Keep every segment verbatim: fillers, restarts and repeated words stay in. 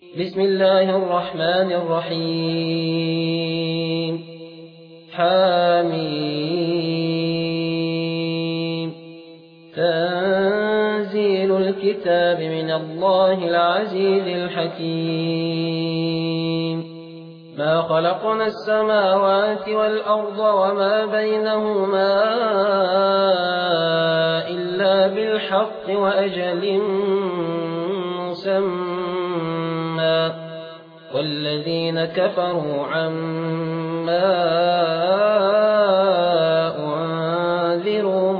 بسم الله الرحمن الرحيم حميم تنزيل الكتاب من الله العزيز الحكيم ما خلقنا السماوات والأرض وما بينهما إلا بالحق وأجل مسمى والذين كفروا عما أنذروا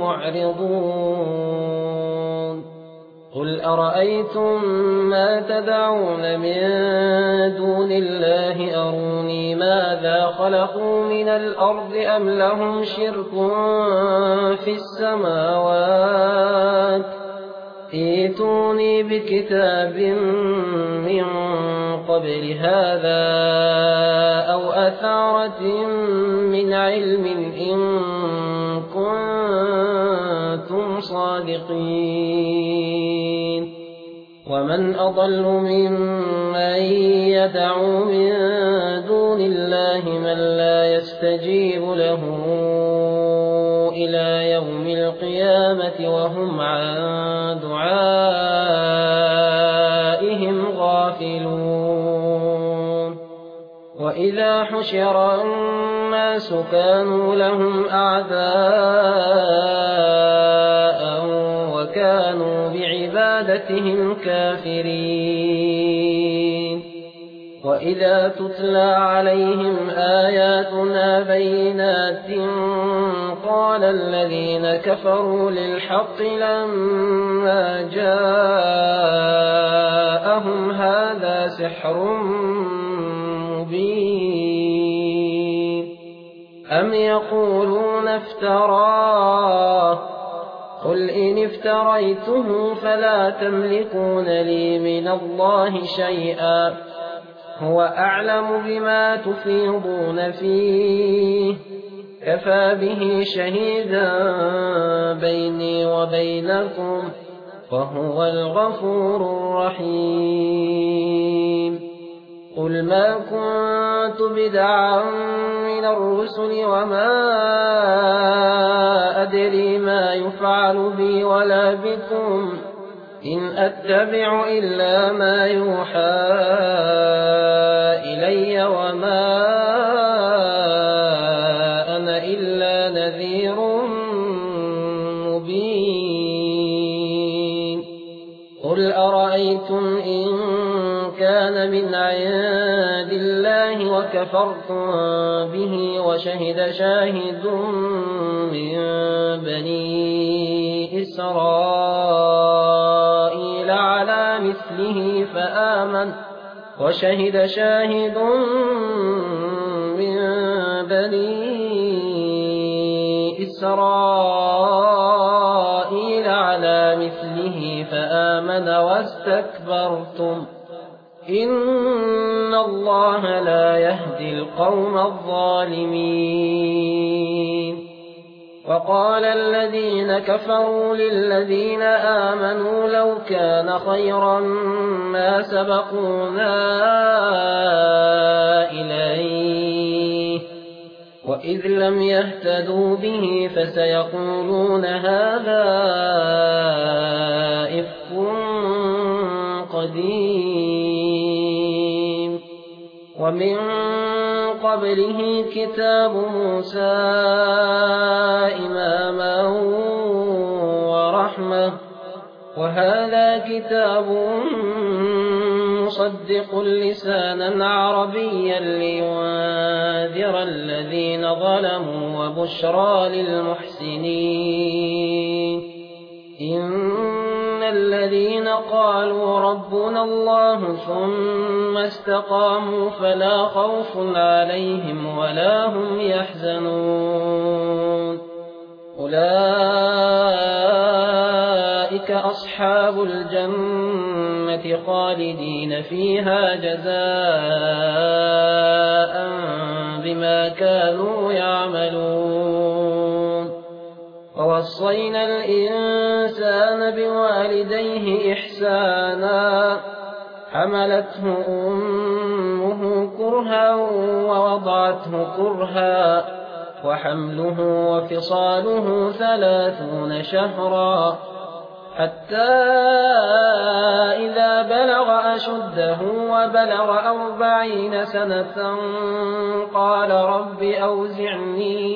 معرضون قل أرأيتم ما تدعون من دون الله أروني ماذا خلقوا من الأرض أم لهم شرك في السماوات ائتوني بكتاب من قبل هذا أو أثارة من علم إن كنتم صادقين ومن أضل ممن يدعو من دون الله من لا يستجيب له إلى يوم القيامة وهم عن دعائهم غافلون وإذا حشر الناس كانوا لهم أعداء وكانوا بعبادتهم كافرين وإذا تتلى عليهم آياتنا بينات قال الذين كفروا للحق لما جاءهم هذا سحر مبين أم يقولون افتراه قل إن افتريته فلا تملكون لي من الله شيئا هو أعلم بما تفيضون فيه كفى به شهيدا بيني وبينكم وهو الغفور الرحيم قل ما كنت بدعا من الرسل وما أدري ما يفعل بي ولا بكم إن أتبع إلا ما يوحى إلي وما أنا إلا نذير مبين قل أرأيتم إن كان من عند الله وكفرتم به وشهد شاهد من بني إسرائيل على مثله فآمن وشهد شاهد من بني إسرائيل على مثله فآمن واستكبرتم إن الله لا يهدي القوم الظالمين وقال الذين كفروا للذين آمنوا لو كان خيرا ما سبقونا إليه وإذ لم يهتدوا به فسيقولون هذا إفك قديم ومن قبله كتاب موسى إماما ورحمة وهذا كتاب مصدق لسانا عربيا لينذر الذين ظلموا وبشرى للمحسنين إن الذين قالوا ربنا الله ثم استقاموا فلا خوف عليهم ولا هم يحزنون أولئك أصحاب الجنة خالدين فيها جزاء بما كانوا يعملون ووصينا الإنسان بوالديه إحسانا حملته أمه كرها ووضعته كرها وحمله وفصاله ثلاثون شهرا حتى إذا بلغ أشده وبلغ أربعين سنة قال رب أوزعني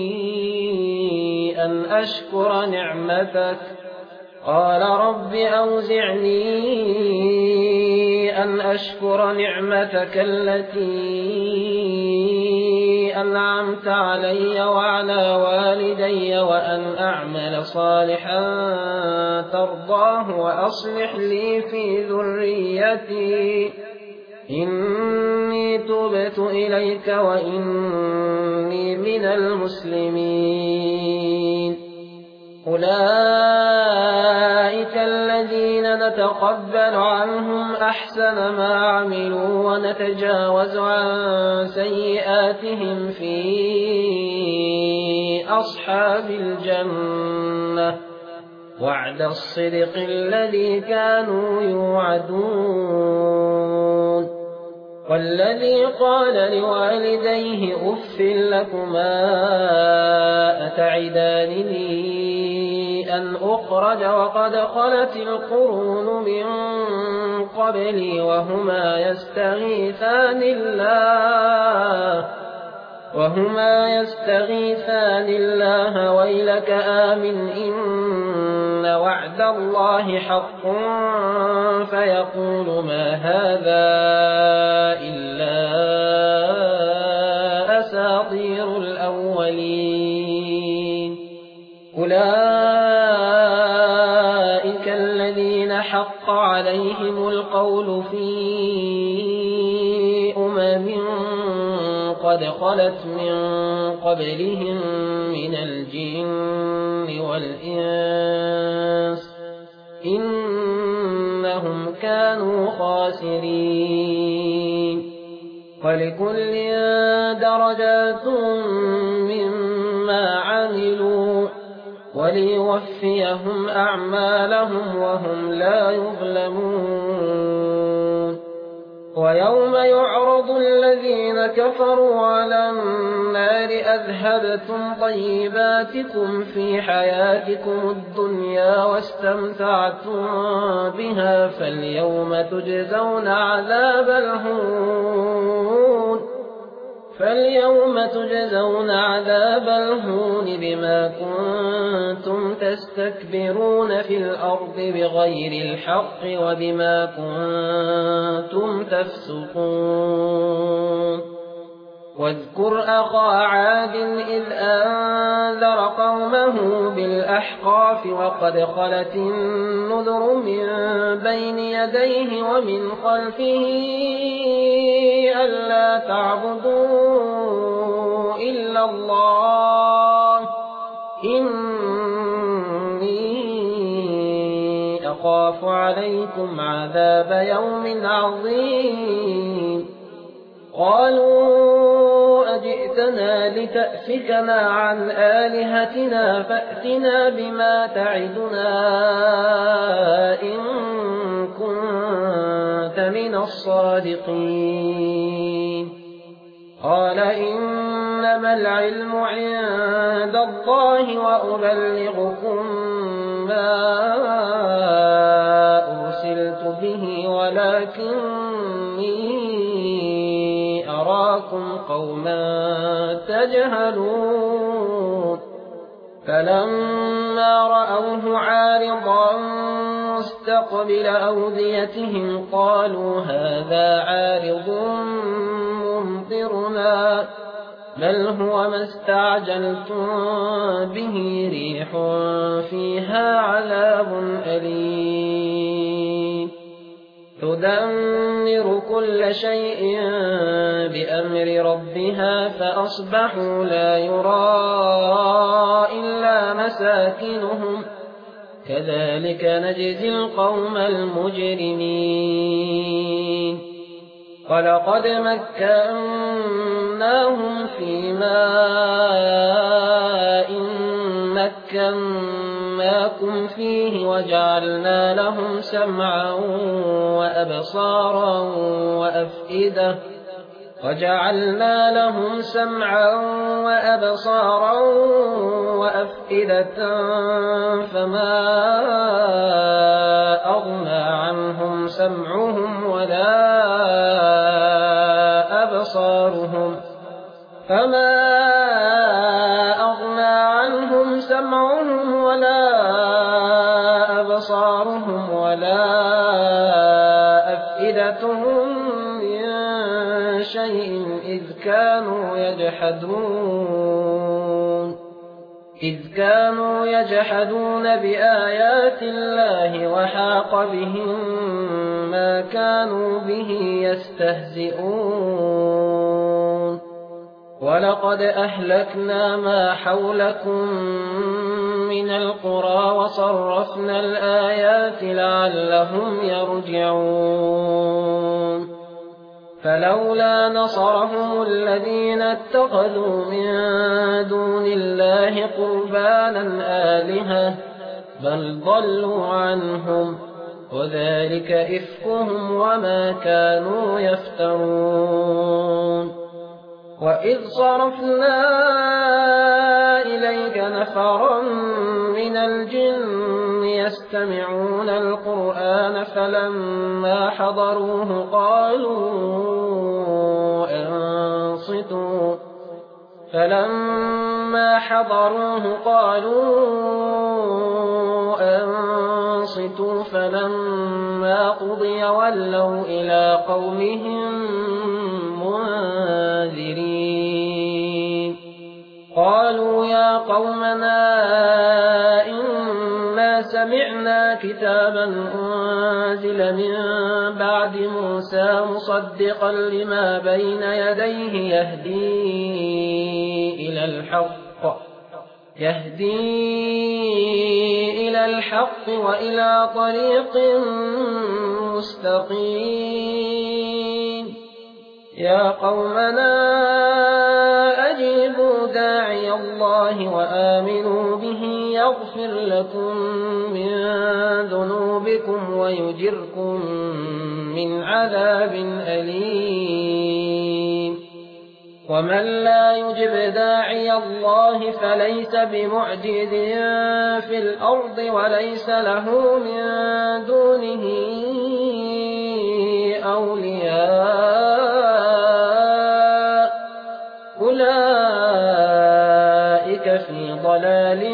أن أشكر نعمتك قال رب أوزعني أن أشكر نعمتك التي أنعمت علي وعلى والدي وأن أعمل صالحا ترضاه وأصلح لي في ذريتي إني تبت إليك وإني من المسلمين. أولئك الذين نتقبل عنهم أحسن ما عملوا ونتجاوز عن سيئاتهم في أصحاب الجنة وعد الصدق الذي كانوا يوعدون. والذي قال لوالديه أف لكما أتعدانني أن أخرج وقد خلت القرون من قبلي وهما يستغيثان الله وهما يستغيثان الله ويلك آمن إن وعد الله حق فيقول ما هذا إلا أساطير الأولين. أولئك الذين حق عليهم القول في أمم قد خلت من قبلهم من الجن والإنس إنهم كانوا خاسرين. ولكل درجات مما عملوا وليوفيهم أعمالهم وهم لا يظلمون. ويوم يعرض الذين كفروا على النار أذهبتم طيباتكم في حياتكم الدنيا واستمتعتم بها فاليوم تجزون عذاب الهون فاليوم تجزون عذاب الهون بما كنتم تستكبرون في الأرض بغير الحق وبما كنتم تفسقون. واذكر أخا عاد إذ أنذر قومه بالأحقاف وقد خلت النذر من بين يديه ومن خلفه ألا تعبدوا إلا الله إني أخاف عليكم عذاب يوم عظيم. قالوا أجئتنا لتأفكنا عن آلهتنا فأتنا بما تعدنا إن كنت من الصادقين. قال إنما العلم عند الله وأبلغكم ما أرسلت به ولكني أراكم قوما تجهلون. فلما رأوه عارضا مستقبل أوديتهم قالوا هذا عارض ممطرنا بل هو ما استعجلتم به ريح فيها عذاب أليم تدمر كل شيء بأمر ربها فأصبحوا لا يرى إلا مساكنهم كذلك نجزي القوم المجرمين. ولقد مكناهم في ماء مكناهم أسكناكم فيه وجعلنا لهم سمعا وأبصارا وأفئدة وجعلنا لهم سمعا وأبصارا وأفئدة فما أغنى عنهم سمعهم ولا أبصارهم فما أغنى عنهم سمعهم ولا أبصارهم ولا أفئدتهم شيء إذ كانوا يجحدون إذ كانوا يجحدون بآيات الله وحاق بهم ما كانوا به يستهزئون ولقد أهلكنا ما حولكم من القرى وصرفنا الآيات لعلهم يرجعون فلولا نصرهم الذين اتخذوا من دون الله قربانا آلهة بل ضلوا عنهم وذلك إفكهم وما كانوا يفترون وإذ صرفنا إليك نفرا من الجن يستمعون القرآن فلما حضروه قالوا أنصتوا فلما حضروه قالوا أنصتوا فلما قضي ولوا إلى قومهم منذرين قالوا يا قومنا إنا سمعنا كتابا أنزل من بعد موسى مصدقا لما بين يديه يهدي إلى الحق يهدي إلى الحق وإلى طريق مستقيم يا قومنا أجيبوا داعي الله وآمنوا به يغفر لكم من ذنوبكم ويجركم من عذاب أليم ومن لا يجب داعي الله فليس بمعجز في الأرض وليس له من دونه أولياء أولئك في ضلال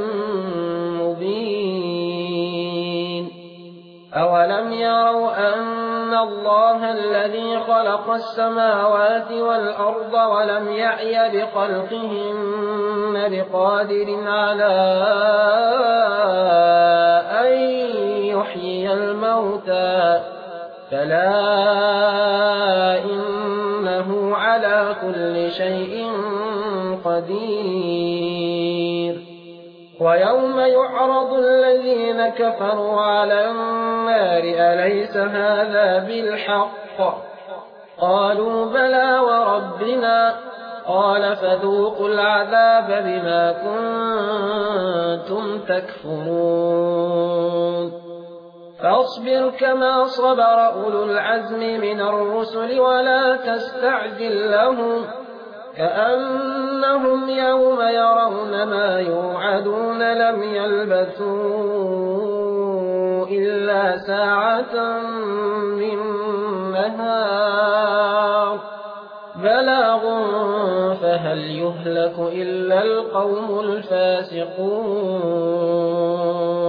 مبين أولم يروا أن الله الذي خلق السماوات والأرض ولم يعي بخلقهن بقادر على أن يحيي الموتى فلا إنه على كل شيء قدير ويوم يعرض الذين كفروا على النار أليس هذا بالحق قالوا بلى وربنا قال فذوقوا العذاب بما كنتم تكفرون فاصبر كما صبر أولو العزم من الرسل ولا تستعجل لهم كأنهم يوم يرون ما يوعدون لم يلبثوا إلا ساعة من نهار بلاغ فهل يهلك إلا القوم الفاسقون